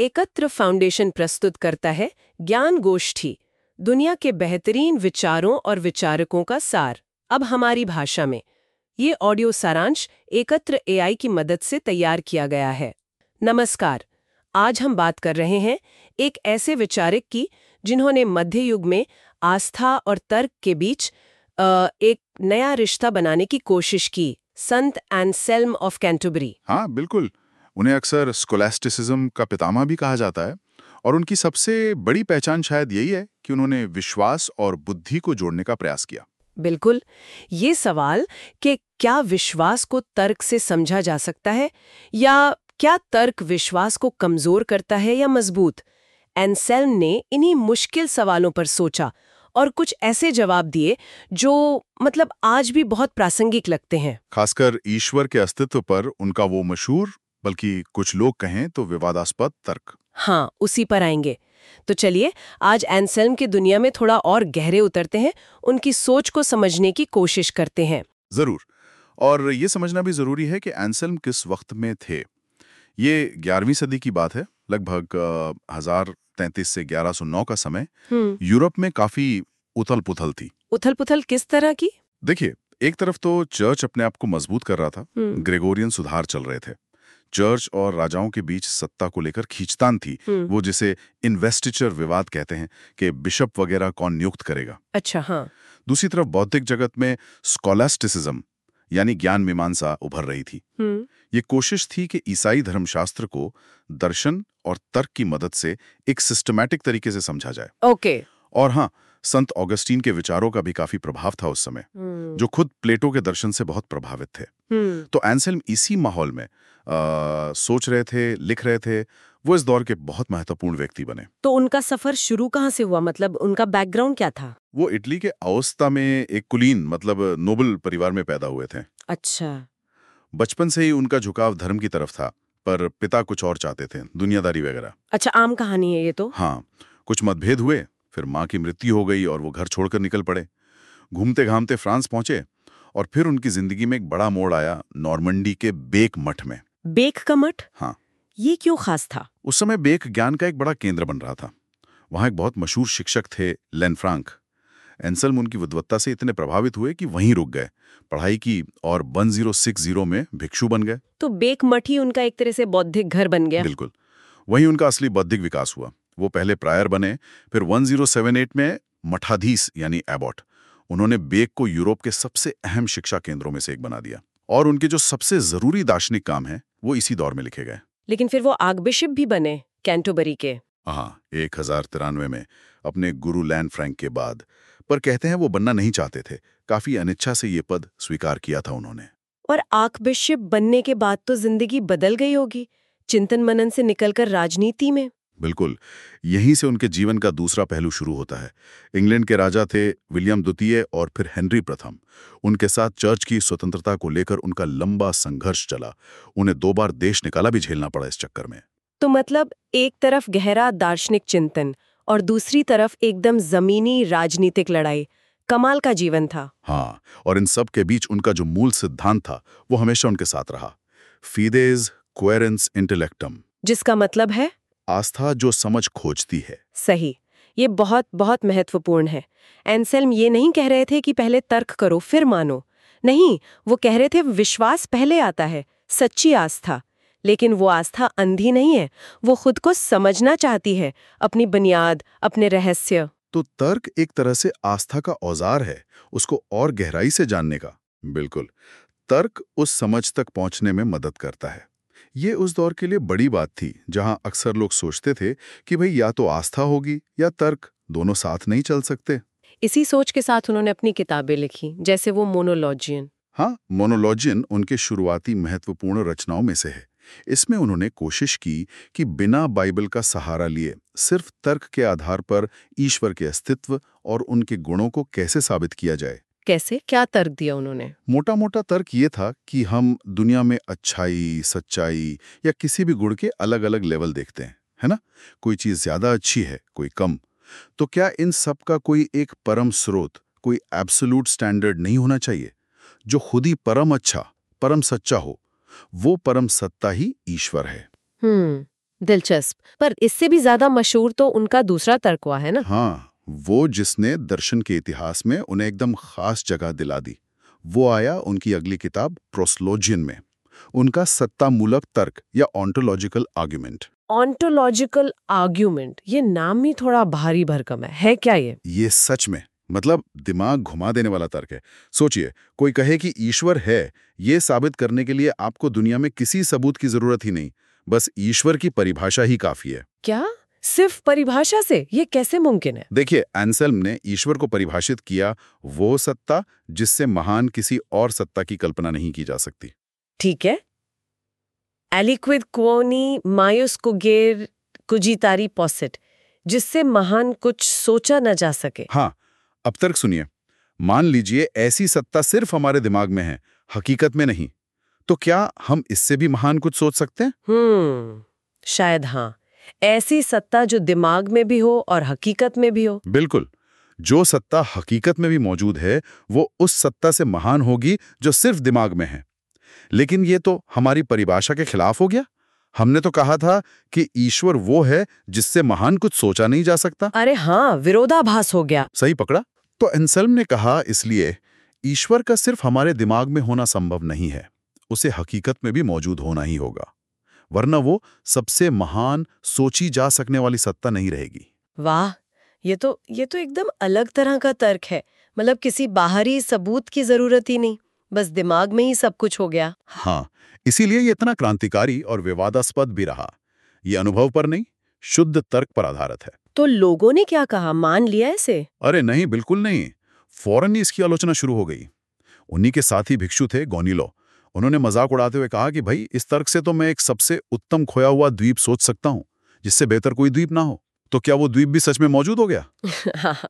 एकत्र फाउंडेशन प्रस्तुत करता है ज्ञान गोष्ठी, दुनिया के बेहतरीन विचारों और विचारकों का सार, अब हमारी भाषा में। ये ऑडियो सारांश एकत्र एआई की मदद से तैयार किया गया है। नमस्कार, आज हम बात कर रहे हैं एक ऐसे विचारक की जिन्होंने मध्य युग में आस्था और तर्क के बीच एक नया रिश्ता बनाने की कोशिश की, संत एंसेल्म ऑफ कैंटरबरी। हाँ, बिल्कुल। उन्हें अक्सर स्कोलास्टिसिज्म का पितामह भी कहा जाता है और उनकी सबसे बड़ी पहचान शायद यही है कि उन्होंने विश्वास और बुद्धि को जोड़ने का प्रयास किया। बिल्कुल। ये सवाल कि क्या विश्वास को तर्क से समझा जा सकता है या क्या तर्क विश्वास को कमजोर करता है या मजबूत, एंसेल्म ने इन्हीं मुश्किल सवालों पर सोचा और कुछ ऐसे जवाब दिए जो आज भी बहुत प्रासंगिक लगते हैं। खासकर ईश्वर के अस्तित्व पर उनका वो मशहूर, बल्कि कुछ लोग कहें तो विवादास्पद तर्क। हाँ, उसी पर आएंगे। तो चलिए आज एंसेल्म की दुनिया में थोड़ा और गहरे उतरते हैं, उनकी सोच को समझने की कोशिश करते हैं। जरूर। और ये समझना भी जरूरी है कि एंसेल्म किस वक्त में थे। ये 11वीं सदी की बात है, लगभग 1033 से 1109 का समय। यूरोप में काफी उथल-पुथल थी। उथल-पुथल किस तरह की? देखिए, एक तरफ तो चर्च अपने आप को मजबूत कर रहा था, ग्रेगोरियन सुधार चल रहे थे। चर्च और राजाओं के बीच सत्ता को लेकर खींचतान थी, वो जिसे इन्वेस्टिचर विवाद कहते हैं कि बिशप वगैरह कौन नियुक्त करेगा। अच्छा, हाँ। दूसरी तरफ बौद्धिक जगत में स्कोलास्टिसिज्म यानी ज्ञान मीमांसा उभर रही थी। ये कोशिश थी कि ईसाई धर्मशास्त्र को दर्शन और तर्क की मदद से एक सिस्टमैटिक तरीके से समझा जाए। ओके। और हाँ, संत ऑगस्टीन के विचारों का भी काफी प्रभाव था उस समय, जो खुद प्लेटो के दर्शन से बहुत प्रभावित थे। तो एंसेल्म इसी माहौल में सोच रहे थे, लिख रहे थे। वो इस दौर के बहुत महत्वपूर्ण व्यक्ति बने। तो उनका सफर शुरू कहाँ से हुआ, उनका बैकग्राउंड क्या था? वो इटली के अओस्ता में एक कुलीन नोबल परिवार में पैदा हुए थे। अच्छा। बचपन से ही उनका झुकाव धर्म की तरफ था, पर पिता कुछ और चाहते थे, दुनियादारी वगैरह। अच्छा, आम कहानी है ये तो। हाँ, कुछ मतभेद हुए, फिर माँ की मृत्यु हो गई और वो घर छोड़कर निकल पड़े। घूमते घामते फ्रांस पहुंचे और फिर उनकी जिंदगी में एक बड़ा मोड़ आया नॉर्मंडी के बेक मठ में। बेक का मठ? हाँ। ये क्यों खास था? उस समय बेक ज्ञान का एक बड़ा केंद्र बन रहा था। वहां एक बहुत मशहूर शिक्षक थे, लेनफ्रांक। एंसेल्म उनकी विद्वत्ता से इतने प्रभावित हुए कि वहीं रुक गए, पढ़ाई की और 1060 में भिक्षु बन गए। तो बेक मठ ही उनका एक तरह से बौद्धिक घर बन गया। बिल्कुल, वहीं उनका असली बौद्धिक विकास हुआ। वो पहले प्रायर बने, फिर 1078 में मठाधीश यानी एबॉट। उन्होंने बेक को यूरोप के सबसे अहम शिक्षा केंद्रों में से एक बना दिया और उनके जो सबसे जरूरी दार्शनिक काम हैं वो इसी दौर में लिखे गए। लेकिन फिर वो आर्कबिशप भी बने कैंटरबरी के। हाँ, 1093 में अपने गुरु लैनफ्रैंक के बाद। पर कहते हैं वो बनना नहीं चाहते थे, काफी अनिच्छा से ये पद स्वीकार किया था उन्होंने। और आर्कबिशप बनने के बाद तो जिंदगी बदल गई होगी, चिंतन मनन से निकलकर राजनीति में। बिल्कुल, यहीं से उनके जीवन का दूसरा पहलू शुरू होता है। इंग्लैंड के राजा थे विलियम द्वितीय और फिर हेनरी प्रथम। उनके साथ चर्च की स्वतंत्रता को लेकर उनका लंबा संघर्ष चला। उन्हें 2 बार देश निकाला भी झेलना पड़ा इस चक्कर में। तो एक तरफ गहरा दार्शनिक चिंतन और दूसरी तरफ एकदम जमीनी राजनीतिक लड़ाई। कमाल का जीवन था। हाँ, और इन सब के बीच उनका जो मूल सिद्धांत था वो हमेशा उनके साथ रहा, फिदेस क्वेरेंस इंटेलेक्टम, जिसका मतलब है आस्था जो समझ खोजती है। सही। ये बहुत बहुत महत्वपूर्ण है। एंसेल्म ये नहीं कह रहे थे कि पहले तर्क करो फिर मानो। नहीं, वो कह रहे थे विश्वास पहले आता है, सच्ची आस्था। लेकिन वो आस्था अंधी नहीं है, वो खुद को समझना चाहती है, अपनी बुनियाद, अपने रहस्य। तो तर्क एक तरह से आस्था का औजार है, उसको और गहराई से जानने का। बिल्कुल, तर्क उस समझ तक पहुंचने में मदद करता है। ये उस दौर के लिए बड़ी बात थी, जहां अक्सर लोग सोचते थे कि भाई या तो आस्था होगी या तर्क, दोनों साथ नहीं चल सकते। इसी सोच के साथ उन्होंने अपनी किताबें लिखी, जैसे वो मोनोलॉजियन। हाँ, मोनोलॉजियन उनके शुरुआती महत्वपूर्ण रचनाओं में से है। इसमें उन्होंने कोशिश की कि बिना बाइबल का सहारा लिए सिर्फ तर्क के आधार पर ईश्वर के अस्तित्व और उनके गुणों को कैसे साबित किया जाए। कैसे? क्या तर्क दिया उन्होंने? मोटा मोटा तर्क ये था कि हम दुनिया में अच्छाई, सच्चाई या किसी भी गुण के अलग अलग लेवल देखते हैं, है ना? कोई चीज ज्यादा अच्छी है, कोई कम। तो क्या इन सब का कोई एक परम स्रोत, कोई एब्सोल्यूट स्टैंडर्ड नहीं होना चाहिए, जो खुद ही परम अच्छा, परम सच्चा हो? वो परम सत्ता ही ईश्वर है। दिलचस्प। पर इससे भी ज्यादा मशहूर तो उनका दूसरा तर्क हुआ है ना? हाँ, वो जिसने दर्शन के इतिहास में उन्हें एकदम खास जगह दिला दी, वो आया उनकी अगली किताब प्रोस्लोजियन में। उनका सत्तामूलक तर्क या ऑन्टोलॉजिकल आर्ग्यूमेंट। ऑन्टोलॉजिकल आर्ग्यूमेंट, ये नाम ही थोड़ा भारी भरकम है क्या ये? ये सच में मतलब दिमाग घुमा देने वाला तर्क है। सोचिए, कोई कहे कि ईश्वर है, ये साबित करने के लिए आपको दुनिया में किसी सबूत की जरूरत ही नहीं, बस ईश्वर की परिभाषा ही काफी है। क्या सिर्फ परिभाषा से ये कैसे मुमकिन है? देखिए, एंसेल्म ने ईश्वर को परिभाषित किया, वो सत्ता जिससे महान किसी और सत्ता की कल्पना नहीं की जा सकती। ठीक है। एलिक्विड क्वोनी मायोस कुगेर कुजितारी पॉसिट, जिससे महान कुछ सोचा न जा सके। हाँ, अब तर्क सुनिए। मान लीजिए ऐसी सत्ता सिर्फ हमारे दिमाग में है, हकीकत में नहीं, तो क्या हम इससे भी महान कुछ सोच सकते हैं? शायद हाँ। ऐसी सत्ता जो दिमाग में भी हो और हकीकत में भी हो। बिल्कुल। जो सत्ता हकीकत में भी मौजूद है, वो उस सत्ता से महान होगी जो सिर्फ दिमाग में है। लेकिन ये तो हमारी परिभाषा के खिलाफ हो गया। हमने तो कहा था कि ईश्वर वो है जिससे महान कुछ सोचा नहीं जा सकता। अरे हाँ, विरोधाभास हो गया। सही पकड़ा। तो एंसेल्म ने कहा, इसलिए ईश्वर का सिर्फ हमारे दिमाग में होना संभव नहीं है, उसे हकीकत में भी मौजूद होना ही होगा, वरना वो सबसे महान सोची जा सकने वाली सत्ता नहीं रहेगी। वाह, ये तो एकदम अलग तरह का तर्क है। मतलब किसी बाहरी सबूत की जरूरत ही नहीं, बस दिमाग में ही सब कुछ हो गया। हाँ, इसीलिए ये इतना क्रांतिकारी और विवादास्पद भी रहा। ये अनुभव पर नहीं, शुद्ध तर्क पर आधारित है। तो लोगों ने क्या कहा, मान लिया इसे? अरे नहीं, बिल्कुल नहीं। फौरन ही इसकी आलोचना शुरू हो गई। उन्हीं के साथी भिक्षु थे गोनीलो। उन्होंने मजाक उड़ाते हुए कहा कि भाई, इस तर्क से तो मैं एक सबसे उत्तम खोया हुआ द्वीप सोच सकता हूँ, जिससे बेहतर कोई द्वीप ना हो। तो क्या वो द्वीप भी सच में मौजूद हो गया? हाँ,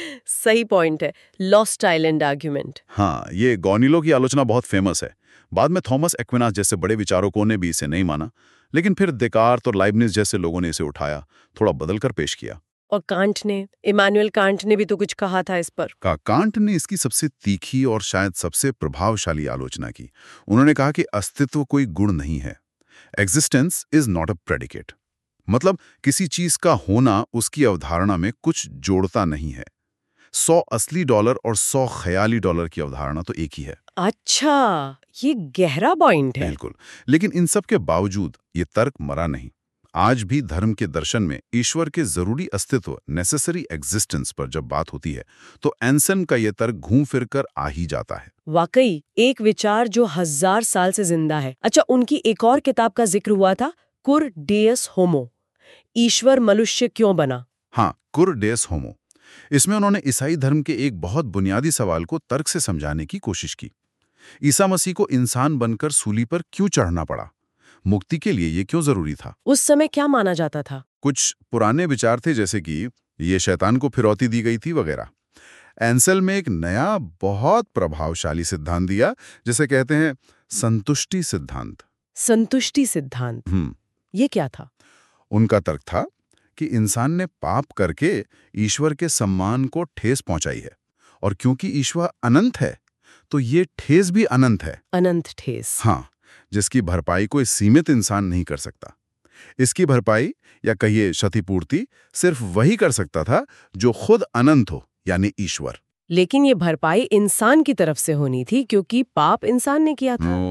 सही पॉइंट है, लॉस्ट आइलैंड आर्ग्यूमेंट। हाँ, ये गोनीलो की आलोचना बहुत फेमस है। बाद में थॉमस एक्विनास जैसे बड़े विचारकों ने भी इसे नहीं माना, लेकिन फिर देकार्त और लाइबनिज जैसे लोगों ने इसे उठाया, थोड़ा बदलकर पेश किया। और कांट ने, इमानुएल कांट ने भी तो कुछ कहा था इस पर। कांट ने इसकी सबसे तीखी और शायद सबसे प्रभावशाली आलोचना की। उन्होंने कहा कि अस्तित्व कोई गुण नहीं है, existence is not a predicate. मतलब किसी चीज का होना उसकी अवधारणा में कुछ जोड़ता नहीं है। 100 असली डॉलर और 100 ख्याली डॉलर की अवधारणा तो एक ही है। अच्छा, ये गहरा पॉइंट है। बिल्कुल। लेकिन इन सब के बावजूद ये तर्क मरा नहीं। आज भी धर्म के दर्शन में ईश्वर के जरूरी अस्तित्व, नेसेसरी एग्जिस्टेंस पर जब बात होती है, तो एंसेल्म का ये तर्क घूम फिर कर आ ही जाता है। वाकई एक विचार जो 1000 साल से जिंदा है। अच्छा, उनकी एक और किताब का जिक्र हुआ था, कुर डेयस होमो, ईश्वर मनुष्य क्यों बना। हाँ, कुर डेयस होमो। इसमें उन्होंने ईसाई धर्म के एक बहुत बुनियादी सवाल को तर्क से समझाने की कोशिश की। ईसा मसीह को इंसान बनकर सूली पर क्यों चढ़ना पड़ा? मुक्ति के लिए ये क्यों जरूरी था? उस समय क्या माना जाता था? कुछ पुराने विचार थे, जैसे कि ये शैतान को फिरौती दी गई थी वगैरह। एंसेल्म में एक नया बहुत प्रभावशाली सिद्धांत दिया, जिसे कहते हैं संतुष्टि सिद्धांत। संतुष्टि सिद्धांत, ये क्या था? उनका तर्क था कि इंसान ने पाप करके ईश्वर के सम्मान को ठेस पहुंचाई है, और क्योंकि ईश्वर अनंत है, तो ये ठेस भी अनंत है। अनंत ठेस। हाँ, जिसकी भरपाई कोई सीमित इंसान नहीं कर सकता। इसकी भरपाई या कहिए क्षतिपूर्ति सिर्फ वही कर सकता था जो खुद अनंत हो, यानी ईश्वर। लेकिन ये भरपाई इंसान की तरफ से होनी थी, क्योंकि पाप इंसान ने किया था।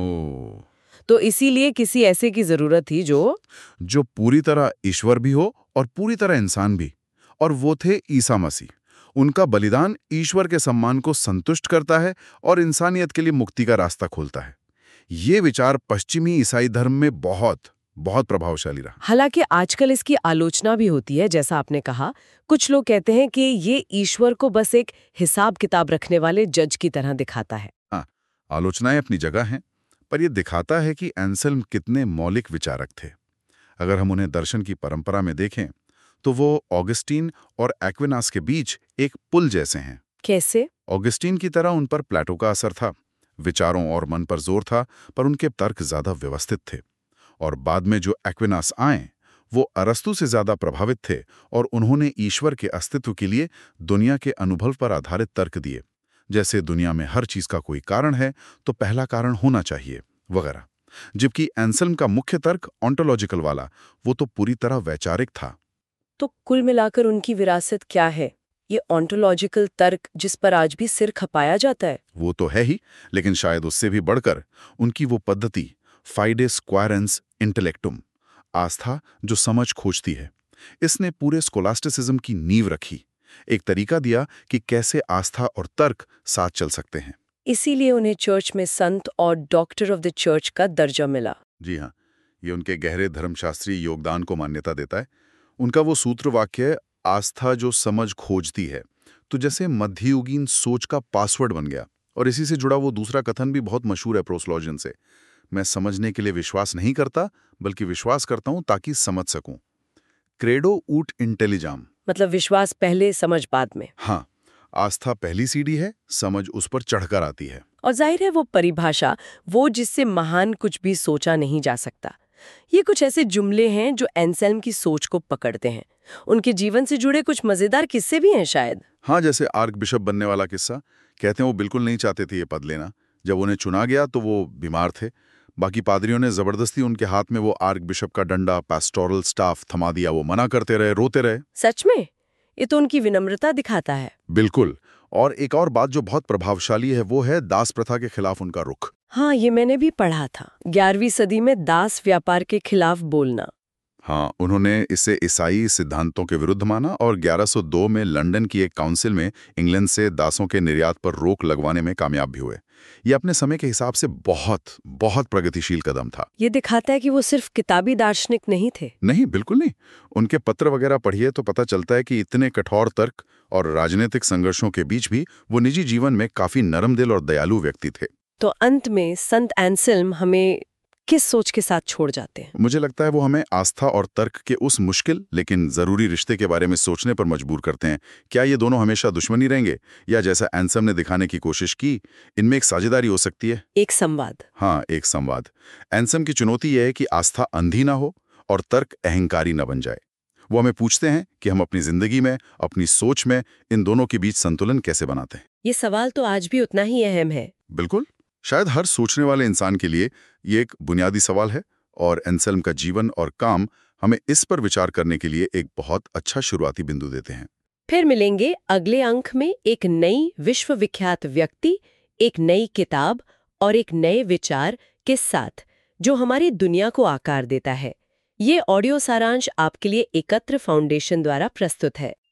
तो इसीलिए किसी ऐसे की जरूरत थी जो पूरी तरह ईश्वर भी हो और पूरी तरह इंसान भी, और वो थे ईसा मसीह। उनका बलिदान ईश्वर के सम्मान को संतुष्ट करता है और इंसानियत के लिए मुक्ति का रास्ता खोलता है। ये विचार पश्चिमी ईसाई धर्म में बहुत बहुत प्रभावशाली रहा। हालांकि आजकल इसकी आलोचना भी होती है, जैसा आपने कहा। कुछ लोग कहते हैं कि ये ईश्वर को बस एक हिसाब किताब रखने वाले जज की तरह दिखाता है। हाँ, आलोचनाएं अपनी जगह हैं, पर यह दिखाता है कि एंसेल्म कितने मौलिक विचारक थे। अगर हम उन्हें दर्शन की परंपरा में देखें, तो वो ऑगस्टीन और एक्विनास के बीच एक पुल जैसे हैं। कैसे? ऑगस्टीन की तरह उन पर प्लेटो का असर था, विचारों और मन पर जोर था, पर उनके तर्क ज्यादा व्यवस्थित थे। और बाद में जो एक्विनास आए, वो अरस्तु से ज्यादा प्रभावित थे, और उन्होंने ईश्वर के अस्तित्व के लिए दुनिया के अनुभव पर आधारित तर्क दिए, जैसे दुनिया में हर चीज का कोई कारण है तो पहला कारण होना चाहिए वगैरह। जबकि एंसेल्म का मुख्य तर्क ऑन्टोलॉजिकल वाला, वो तो पूरी तरह वैचारिक था। तो कुल मिलाकर उनकी विरासत क्या है? ये ऑन्टोलॉजिकल तर्क जिस पर आज भी सिर खपाया जाता है। वो तो है ही, लेकिन शायद उससे भी बढ़कर उनकी वो पद्धति, फाइडेस क्वायरेंस इंटेलेक्टुम, आस्था जो समझ खोजती है, इसने पूरे स्कोलास्टिसिज्म की नींव रखी। एक तरीका दिया कि कैसे आस्था और तर्क साथ चल सकते हैं। इसीलिए उन्हें चर्च में संत और डॉक्टर ऑफ द चर्च का दर्जा मिला। जी हाँ, ये उनके गहरे धर्मशास्त्रीय योगदान को मान्यता देता है। उनका वो सूत्र वाक्य, आस्था जो समझ खोजती है, तो जैसे मध्ययुगीन सोच का पासवर्ड बन गया। और इसी से जुड़ा वो दूसरा कथन भी बहुत मशहूर है प्रोस्लॉजियन से, मैं समझने के लिए विश्वास नहीं करता, बल्कि विश्वास करता हूं ताकि समझ सकूं। क्रेडो ऊट इंटेलिजाम, मतलब विश्वास पहले, समझ बाद में। हाँ, आस्था पहली सीढ़ी है, समझ उस पर चढ़कर आती है। और जाहिर है वो परिभाषा, वो जिससे महान कुछ भी सोचा नहीं जा सकता। ये कुछ ऐसे जुमले हैं जो एंसेल्म की सोच को पकड़ते हैं। उनके जीवन से जुड़े कुछ मजेदार किस्से भी हैं शायद। हाँ, जैसे आर्क बिशप बनने वाला किस्सा। कहते हैं वो बिल्कुल नहीं चाहते थे ये पद लेना। जब उन्हें चुना गया तो वो बीमार थे। बाकी पादरियों ने जबरदस्ती उनके हाथ में वो आर्क बिशप का डंडा, पास्टोरल स्टाफ थमा दिया। वो मना करते रहे, रोते रहे। सच में? ये तो उनकी विनम्रता दिखाता है। बिल्कुल। और एक और बात जो बहुत प्रभावशाली है, वो है दास प्रथा के खिलाफ उनका रुख। हाँ, ये मैंने भी पढ़ा था। 11वीं सदी में दास व्यापार के खिलाफ बोलना। हाँ, उन्होंने इसे ईसाई सिद्धांतों के विरुद्ध माना और 1102 में लंदन की एक काउंसिल में इंग्लैंड से दासों के निर्यात पर रोक लगवाने में कामयाब भी हुए। ये अपने समय के हिसाब से बहुत बहुत प्रगतिशील कदम था। ये दिखाता है कि वो सिर्फ किताबी दार्शनिक नहीं थे। नहीं, बिल्कुल नहीं। उनके पत्र वगैरह पढ़िए तो पता चलता है कि इतने कठोर तर्क और राजनीतिक संघर्षों के बीच भी वो निजी जीवन में काफी नरम दिल और दयालु व्यक्ति थे। तो अंत में संत एंसेल्म हमें किस सोच के साथ छोड़ जाते हैं? मुझे लगता है वो हमें आस्था और तर्क के उस मुश्किल लेकिन जरूरी रिश्ते के बारे में सोचने पर मजबूर करते हैं। क्या ये दोनों हमेशा दुश्मनी रहेंगे, या जैसा एंसेल्म ने दिखाने की कोशिश की, इनमें एक साझेदारी हो सकती है? एक संवाद। हाँ, एक संवाद। एंसेल्म की चुनौती यह है कि आस्था अंधी ना हो और तर्क अहंकारी न बन जाए। वो हमें पूछते हैं कि हम अपनी जिंदगी में, अपनी सोच में इन दोनों के बीच संतुलन कैसे बनाते हैं। ये सवाल तो आज भी उतना ही अहम है। बिल्कुल। शायद हर सोचने वाले इंसान के लिए ये एक बुनियादी सवाल है, और एंसेल्म का जीवन और काम हमें इस पर विचार करने के लिए एक बहुत अच्छा शुरुआती बिंदु देते हैं। फिर मिलेंगे अगले अंक में एक नई विश्वविख्यात व्यक्ति, एक नई किताब और एक नए विचार के साथ, जो हमारी दुनिया को आकार देता है। ये ऑडियो सारांश आपके लिए एकत्र फाउंडेशन द्वारा प्रस्तुत है।